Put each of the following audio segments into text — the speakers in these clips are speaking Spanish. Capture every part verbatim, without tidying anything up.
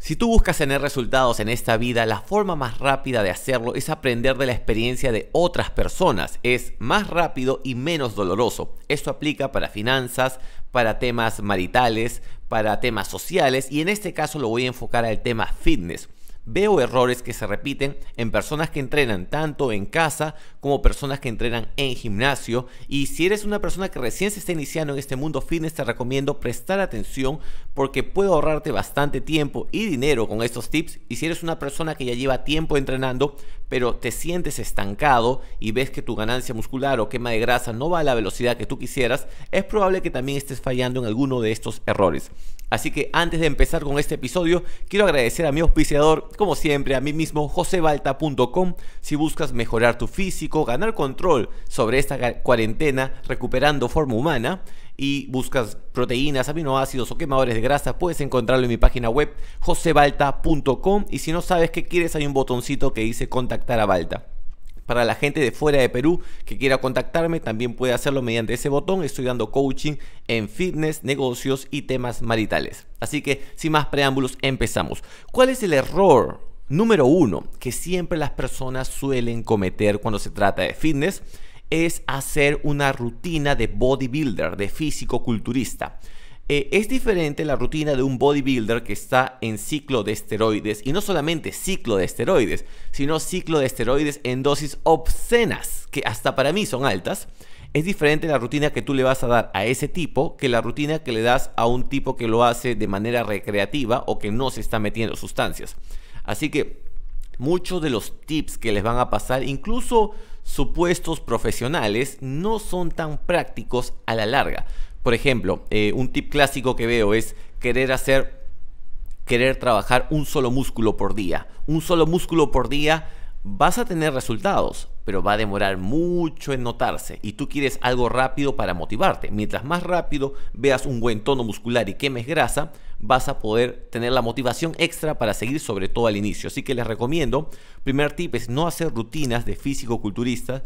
Si tú buscas tener resultados en esta vida, la forma más rápida de hacerlo es aprender de la experiencia de otras personas. Es más rápido y menos doloroso. Esto aplica para finanzas, para temas maritales, para temas sociales y en este caso lo voy a enfocar al tema fitness. Veo errores que se repiten en personas que entrenan tanto en casa como personas que entrenan en gimnasio, y si eres una persona que recién se está iniciando en este mundo fitness, te recomiendo prestar atención porque puedo ahorrarte bastante tiempo y dinero con estos tips. Y si eres una persona que ya lleva tiempo entrenando pero te sientes estancado y ves que tu ganancia muscular o quema de grasa no va a la velocidad que tú quisieras, es probable que también estés fallando en alguno de estos errores. Así que antes de empezar con este episodio, quiero agradecer a mi auspiciador, como siempre, a mí mismo, jose balta punto com. Si buscas mejorar tu físico, ganar control sobre esta cuarentena, recuperando forma humana, y buscas proteínas, aminoácidos o quemadores de grasa, puedes encontrarlo en mi página web jose balta punto com. Y si no sabes qué quieres, hay un botoncito que dice contactar a Balta. Para la gente de fuera de Perú que quiera contactarme, también puede hacerlo mediante ese botón. Estoy dando coaching en fitness, negocios y temas maritales. Así que, sin más preámbulos, empezamos. ¿Cuál es el error número uno que siempre las personas suelen cometer cuando se trata de fitness? Es hacer una rutina de bodybuilder, de físico-culturista. Eh, es diferente la rutina de un bodybuilder que está en ciclo de esteroides, y no solamente ciclo de esteroides, sino ciclo de esteroides en dosis obscenas, que hasta para mí son altas. Es diferente la rutina que tú le vas a dar a ese tipo que la rutina que le das a un tipo que lo hace de manera recreativa o que no se está metiendo sustancias. Así que muchos de los tips que les van a pasar, incluso supuestos profesionales, no son tan prácticos a la larga. Por ejemplo, eh, un tip clásico que veo es querer hacer, querer trabajar un solo músculo por día. Un solo músculo por día, vas a tener resultados, pero va a demorar mucho en notarse, y tú quieres algo rápido para motivarte. Mientras más rápido veas un buen tono muscular y quemes grasa, vas a poder tener la motivación extra para seguir, sobre todo al inicio. Así que les recomiendo, primer tip es no hacer rutinas de físico-culturistas.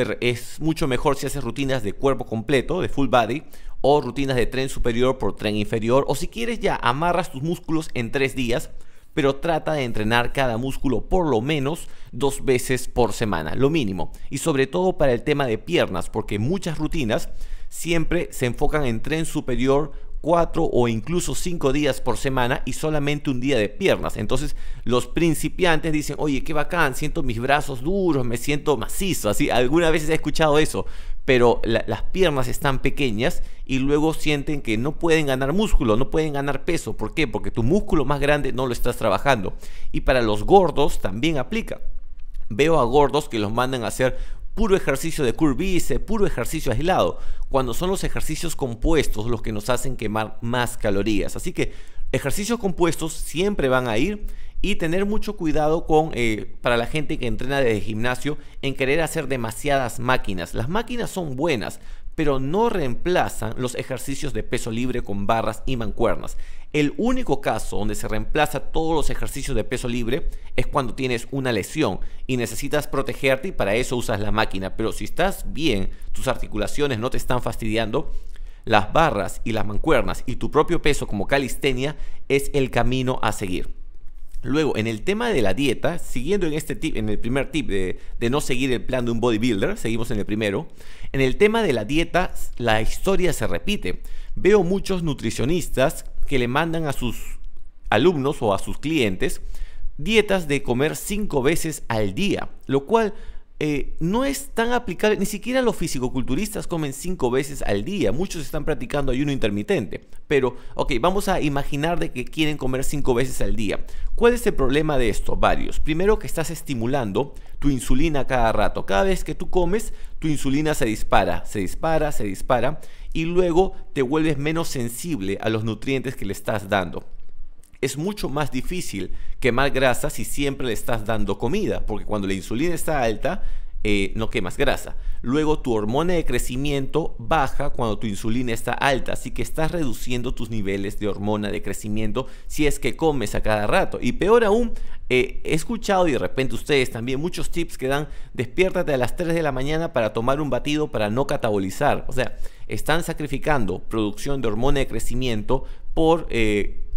Es mucho mejor si haces rutinas de cuerpo completo, de full body, o rutinas de tren superior por tren inferior, o si quieres ya amarras tus músculos en tres días, pero trata de entrenar cada músculo por lo menos dos veces por semana, lo mínimo. Y sobre todo para el tema de piernas, porque muchas rutinas siempre se enfocan en tren superior cuatro o incluso cinco días por semana y solamente un día de piernas. Entonces los principiantes dicen, oye, qué bacán, siento mis brazos duros, me siento macizo. Así, algunas veces he escuchado eso, pero la, las piernas están pequeñas y luego sienten que no pueden ganar músculo, no pueden ganar peso. ¿Por qué? Porque tu músculo más grande no lo estás trabajando. Y para los gordos también aplica. Veo a gordos que los mandan a hacer puro ejercicio de curl bíceps, puro ejercicio aislado, cuando son los ejercicios compuestos los que nos hacen quemar más calorías. Así que ejercicios compuestos siempre van a ir, y tener mucho cuidado con, eh, para la gente que entrena desde gimnasio, en querer hacer demasiadas máquinas. Las máquinas son buenas, pero no reemplazan los ejercicios de peso libre con barras y mancuernas. El único caso donde se reemplaza todos los ejercicios de peso libre es cuando tienes una lesión y necesitas protegerte, y para eso usas la máquina. Pero si estás bien, tus articulaciones no te están fastidiando, las barras y las mancuernas y tu propio peso como calistenia es el camino a seguir. Luego, en el tema de la dieta, siguiendo en este tip, en el primer tip de, de no seguir el plan de un bodybuilder, seguimos en el primero. En el tema de la dieta, la historia se repite. Veo muchos nutricionistas que le mandan a sus alumnos o a sus clientes dietas de comer cinco veces al día, lo cual eh, no es tan aplicable. Ni siquiera los fisicoculturistas comen cinco veces al día. Muchos están practicando ayuno intermitente. Pero, ok, vamos a imaginar de que quieren comer cinco veces al día. ¿Cuál es el problema de esto? Varios. Primero, que estás estimulando tu insulina cada rato. Cada vez que tú comes, tu insulina se dispara, se dispara, se dispara, y luego te vuelves menos sensible a los nutrientes que le estás dando. Es mucho más difícil quemar grasa si siempre le estás dando comida, porque cuando la insulina está alta, eh, no quemas grasa. Luego tu hormona de crecimiento baja cuando tu insulina está alta, así que estás reduciendo tus niveles de hormona de crecimiento si es que comes a cada rato. Y peor aún, eh, he escuchado, y de repente ustedes también, muchos tips que dan: despiértate a las tres de la mañana para tomar un batido para no catabolizar. O sea, están sacrificando producción de hormona de crecimiento por... Eh,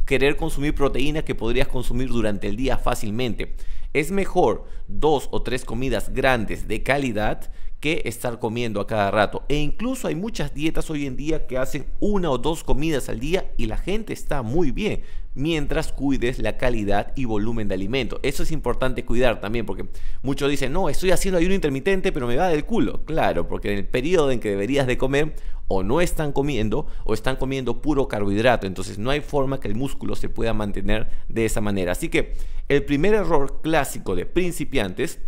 querer consumir proteína que podrías consumir durante el día fácilmente. Es mejor dos o tres comidas grandes de calidad que estar comiendo a cada rato. E incluso hay muchas dietas hoy en día que hacen una o dos comidas al día y la gente está muy bien, mientras cuides la calidad y volumen de alimento. Eso es importante cuidar también, porque muchos dicen, no, estoy haciendo ayuno intermitente pero me va del culo. Claro, porque en el periodo en que deberías de comer, o no están comiendo o están comiendo puro carbohidrato, entonces no hay forma que el músculo se pueda mantener de esa manera. Así que el primer error clásico de principiantes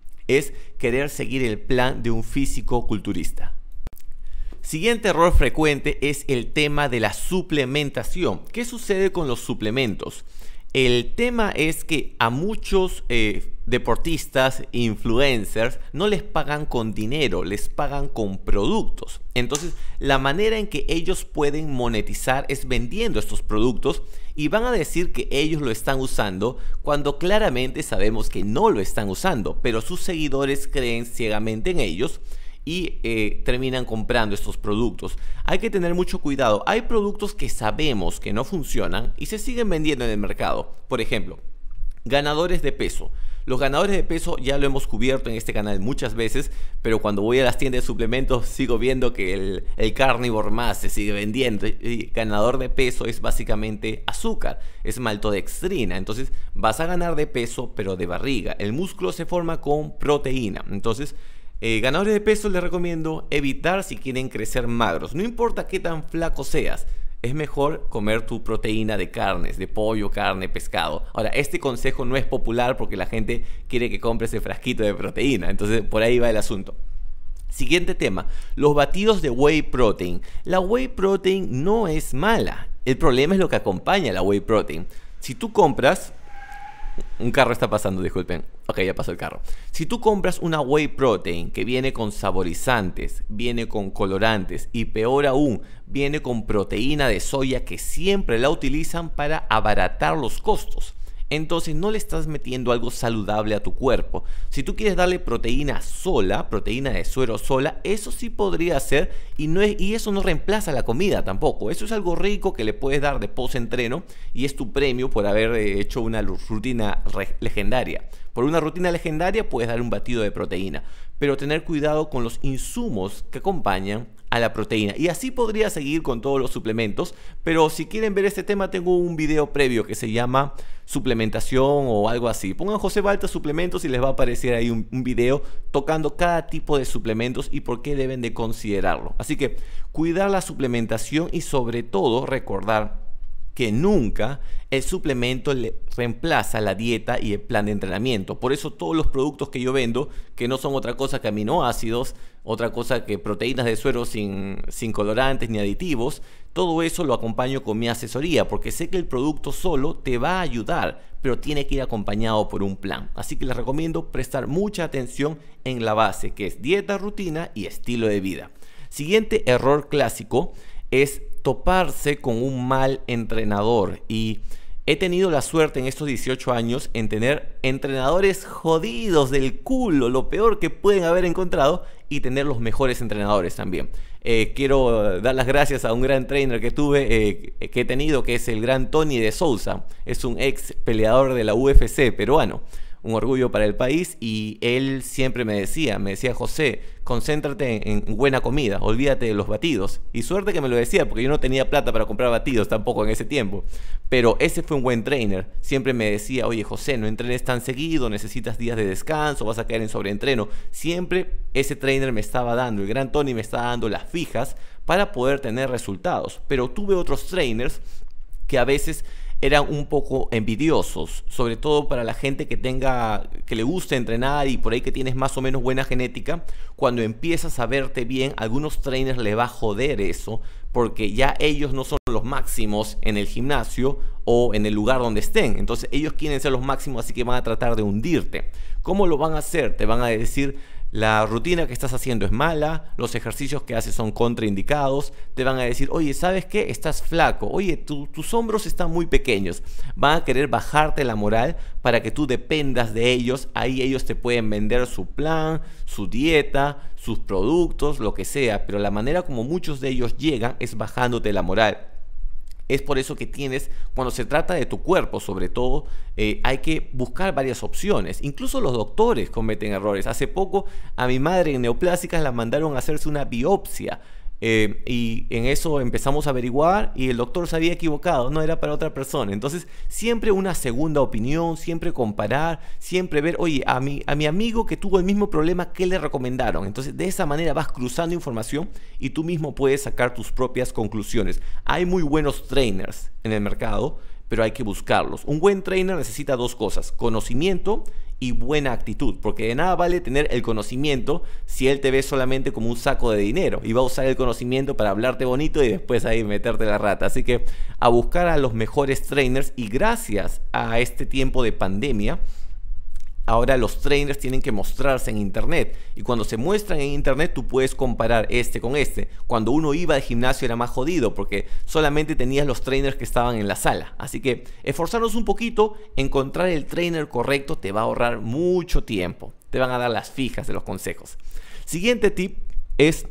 es querer seguir el plan de un físico culturista. Siguiente error frecuente es el tema de la suplementación. ¿Qué sucede con los suplementos? El tema es que a muchos eh, deportistas, influencers, no les pagan con dinero, les pagan con productos. Entonces, la manera en que ellos pueden monetizar es vendiendo estos productos y van a decir que ellos lo están usando cuando claramente sabemos que no lo están usando, pero sus seguidores creen ciegamente en ellos y eh, terminan comprando estos productos. Hay que tener mucho cuidado. Hay productos que sabemos que no funcionan y se siguen vendiendo en el mercado. Por ejemplo, ganadores de peso. Los ganadores de peso ya lo hemos cubierto en este canal muchas veces, pero cuando voy a las tiendas de suplementos sigo viendo que el, el Carnivore Más se sigue vendiendo. Y ganador de peso es básicamente azúcar, es maltodextrina. Entonces vas a ganar de peso pero de barriga. El músculo se forma con proteína. Entonces Eh, ganadores de peso les recomiendo evitar si quieren crecer magros. No importa qué tan flaco seas, es mejor comer tu proteína de carnes, de pollo, carne, pescado. Ahora, este consejo no es popular porque la gente quiere que compres el frasquito de proteína. Entonces, por ahí va el asunto. Siguiente tema, los batidos de whey protein. La whey protein no es mala. El problema es lo que acompaña a la whey protein. Si tú compras... Un carro está pasando, disculpen. Ok, ya pasó el carro. Si tú compras una whey protein que viene con saborizantes, viene con colorantes y peor aún, viene con proteína de soya que siempre la utilizan para abaratar los costos, entonces no le estás metiendo algo saludable a tu cuerpo. Si tú quieres darle proteína sola, proteína de suero sola, eso sí podría ser y, no es, y eso no reemplaza la comida tampoco. Eso es algo rico que le puedes dar de post-entreno y es tu premio por haber hecho una rutina legendaria. Por una rutina legendaria puedes dar un batido de proteína, pero tener cuidado con los insumos que acompañan a la proteína. Y así podría seguir con todos los suplementos, pero si quieren ver este tema tengo un video previo que se llama suplementación o algo así. Pongan José Balta suplementos y les va a aparecer ahí un, un video tocando cada tipo de suplementos y por qué deben de considerarlo. Así que cuidar la suplementación y sobre todo recordar que nunca el suplemento le reemplaza la dieta y el plan de entrenamiento. Por eso todos los productos que yo vendo, que no son otra cosa que aminoácidos, otra cosa que proteínas de suero sin, sin colorantes ni aditivos, todo eso lo acompaño con mi asesoría, porque sé que el producto solo te va a ayudar, pero tiene que ir acompañado por un plan. Así que les recomiendo prestar mucha atención en la base, que es dieta, rutina y estilo de vida. Siguiente error clásico es toparse con un mal entrenador, y he tenido la suerte en estos dieciocho años en tener entrenadores jodidos del culo, lo peor que pueden haber encontrado, y tener los mejores entrenadores también. Eh, quiero dar las gracias a un gran trainer que tuve, eh, que he tenido, que es el gran Tony de Souza. Es un ex peleador de la U F C peruano. Un orgullo para el país, y él siempre me decía, me decía, José, concéntrate en, en buena comida, olvídate de los batidos. Y suerte que me lo decía, porque yo no tenía plata para comprar batidos tampoco en ese tiempo. Pero ese fue un buen trainer. Siempre me decía, oye José, no entrenes tan seguido, necesitas días de descanso, vas a caer en sobreentreno. Siempre ese trainer me estaba dando, el gran Tony me estaba dando las fijas para poder tener resultados. Pero tuve otros trainers que a veces eran un poco envidiosos, sobre todo para la gente que tenga, que le guste entrenar y por ahí que tienes más o menos buena genética. Cuando empiezas a verte bien, a algunos trainers les va a joder eso, porque ya ellos no son los máximos en el gimnasio o en el lugar donde estén. Entonces ellos quieren ser los máximos, así que van a tratar de hundirte. ¿Cómo lo van a hacer? Te van a decir, la rutina que estás haciendo es mala, los ejercicios que haces son contraindicados, te van a decir, oye, ¿sabes qué? Estás flaco, oye, tu, tus hombros están muy pequeños. Van a querer bajarte la moral para que tú dependas de ellos. Ahí ellos te pueden vender su plan, su dieta, sus productos, lo que sea, pero la manera como muchos de ellos llegan es bajándote la moral. Es por eso que tienes, cuando se trata de tu cuerpo sobre todo, eh, hay que buscar varias opciones. Incluso los doctores cometen errores. Hace poco a mi madre en Neoplásicas la mandaron a hacerse una biopsia. Eh, y en eso empezamos a averiguar y el doctor se había equivocado, no era para otra persona. Entonces siempre una segunda opinión, siempre comparar, siempre ver, oye, a mi, a mi amigo que tuvo el mismo problema, ¿qué le recomendaron? Entonces de esa manera vas cruzando información y tú mismo puedes sacar tus propias conclusiones. Hay muy buenos trainers en el mercado, pero hay que buscarlos. Un buen trainer necesita dos cosas: conocimiento y buena actitud, porque de nada vale tener el conocimiento si él te ve solamente como un saco de dinero y va a usar el conocimiento para hablarte bonito y después ahí meterte la rata. Así que a buscar a los mejores trainers, y gracias a este tiempo de pandemia, ahora los trainers tienen que mostrarse en internet, y cuando se muestran en internet tú puedes comparar este con este. Cuando uno iba al gimnasio era más jodido porque solamente tenías los trainers que estaban en la sala. Así que esforzarnos un poquito, encontrar el trainer correcto te va a ahorrar mucho tiempo. Te van a dar las fijas de los consejos. Siguiente tip es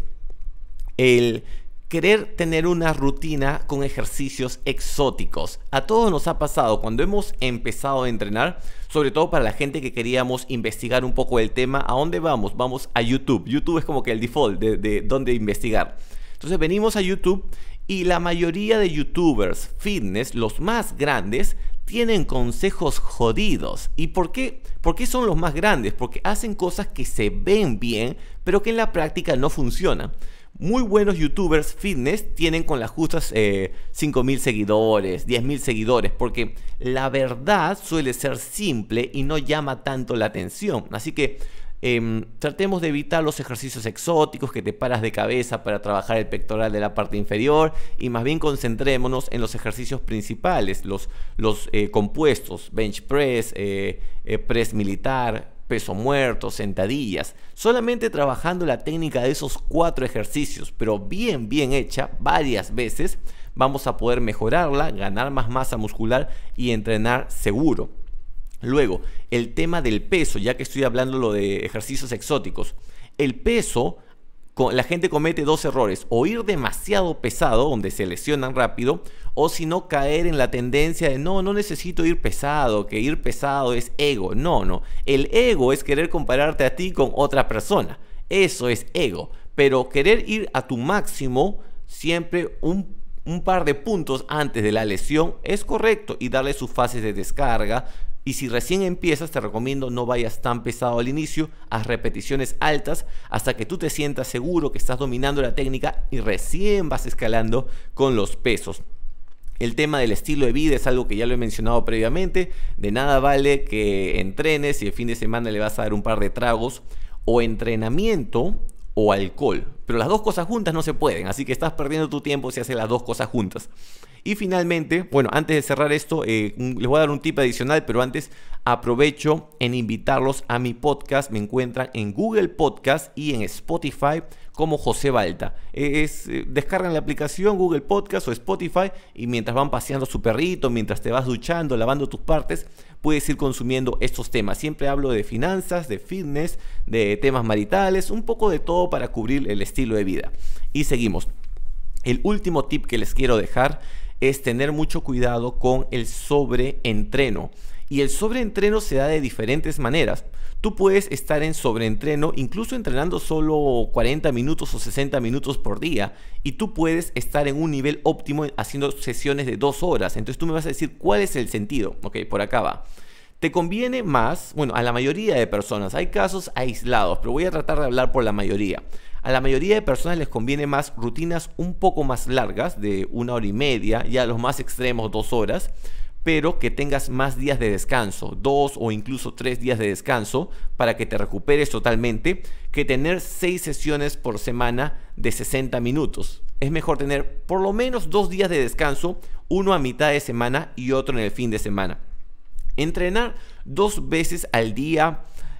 el querer tener una rutina con ejercicios exóticos. A todos nos ha pasado cuando hemos empezado a entrenar, sobre todo para la gente que queríamos investigar un poco el tema. ¿A dónde vamos? Vamos a YouTube. YouTube es como que el default de, de dónde investigar. Entonces venimos a YouTube y la mayoría de YouTubers fitness, los más grandes, tienen consejos jodidos. ¿Y por qué? ¿Por qué son los más grandes? Porque hacen cosas que se ven bien, pero que en la práctica no funcionan. Muy buenos youtubers fitness tienen con las justas eh, cinco mil seguidores, diez mil seguidores, porque la verdad suele ser simple y no llama tanto la atención. Así que eh, tratemos de evitar los ejercicios exóticos que te paras de cabeza para trabajar el pectoral de la parte inferior, y más bien concentrémonos en los ejercicios principales, los, los eh, compuestos: bench press, eh, eh, press militar, peso muerto, sentadillas. Solamente trabajando la técnica de esos cuatro ejercicios, pero bien bien hecha varias veces, vamos a poder mejorarla, ganar más masa muscular y entrenar seguro. Luego, el tema del peso, ya que estoy hablando lo de ejercicios exóticos. El peso, la gente comete dos errores: o ir demasiado pesado, donde se lesionan rápido, o si no caer en la tendencia de no, no necesito ir pesado, que ir pesado es ego. No, no, el ego es querer compararte a ti con otra persona, eso es ego. Pero querer ir a tu máximo siempre un, un par de puntos antes de la lesión es correcto, y darle sus fases de descarga. Y si recién empiezas, te recomiendo no vayas tan pesado al inicio, haz repeticiones altas hasta que tú te sientas seguro que estás dominando la técnica, y recién vas escalando con los pesos. El tema del estilo de vida es algo que ya lo he mencionado previamente. De nada vale que entrenes y el fin de semana le vas a dar un par de tragos, o entrenamiento o alcohol, pero las dos cosas juntas no se pueden, así que estás perdiendo tu tiempo si haces las dos cosas juntas. Y finalmente, bueno, antes de cerrar esto, eh, les voy a dar un tip adicional, pero antes aprovecho en invitarlos a mi podcast. Me encuentran en Google Podcast y en Spotify como José Balta. Es, eh, descargan la aplicación Google Podcast o Spotify, y mientras van paseando su perrito, mientras te vas duchando, lavando tus partes, puedes ir consumiendo estos temas. Siempre hablo de finanzas, de fitness, de temas maritales, un poco de todo para cubrir el estilo de vida. Y seguimos. El último tip que les quiero dejar es tener mucho cuidado con el sobreentreno. Y el sobreentreno se da de diferentes maneras. Tú puedes estar en sobreentreno incluso entrenando solo cuarenta minutos o sesenta minutos por día, y tú puedes estar en un nivel óptimo haciendo sesiones de dos horas. Entonces tú me vas a decir, ¿cuál es el sentido? Ok, por acá va. Te conviene más, bueno, a la mayoría de personas, hay casos aislados, pero voy a tratar de hablar por la mayoría. A la mayoría de personas les conviene más rutinas un poco más largas, de una hora y media, y a los más extremos dos horas, pero que tengas más días de descanso, dos o incluso tres días de descanso para que te recuperes totalmente, que tener seis sesiones por semana de sesenta minutos. Es mejor tener por lo menos dos días de descanso, uno a mitad de semana y otro en el fin de semana. Entrenar dos veces al día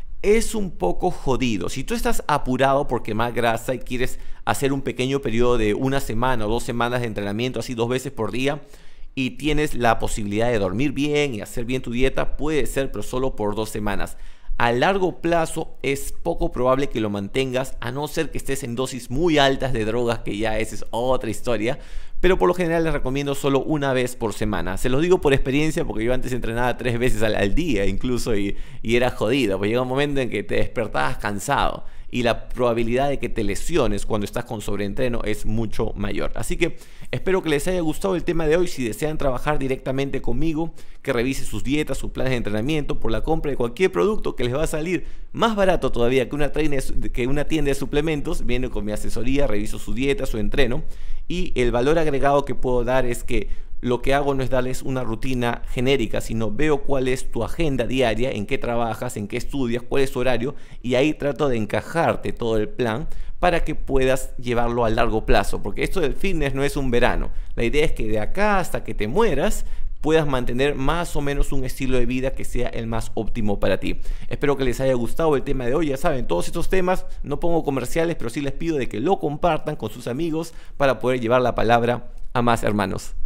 es un poco jodido. Si tú estás apurado por quemar grasa y quieres hacer un pequeño periodo de una semana o dos semanas de entrenamiento, así dos veces por día, y tienes la posibilidad de dormir bien y hacer bien tu dieta, puede ser, pero solo por dos semanas. A largo plazo es poco probable que lo mantengas, a no ser que estés en dosis muy altas de drogas, que ya esa es otra historia. Pero por lo general les recomiendo solo una vez por semana. Se los digo por experiencia, porque yo antes entrenaba tres veces al, al día incluso y, y era jodido. Pues llega un momento en que te despertabas cansado y la probabilidad de que te lesiones cuando estás con sobreentreno es mucho mayor. Así que espero que les haya gustado el tema de hoy. Si desean trabajar directamente conmigo, que revise sus dietas, sus planes de entrenamiento por la compra de cualquier producto que les va a salir más barato todavía que una, que una tienda de suplementos. Viene con mi asesoría, reviso su dieta, su entreno, y el valor agregado que puedo dar es que lo que hago no es darles una rutina genérica, sino veo cuál es tu agenda diaria, en qué trabajas, en qué estudias, cuál es tu horario, y ahí trato de encajarte todo el plan para que puedas llevarlo a largo plazo, porque esto del fitness no es un verano. La idea es que de acá hasta que te mueras puedas mantener más o menos un estilo de vida que sea el más óptimo para ti. Espero que les haya gustado el tema de hoy. Ya saben, todos estos temas no pongo comerciales, pero sí les pido de que lo compartan con sus amigos para poder llevar la palabra a más hermanos.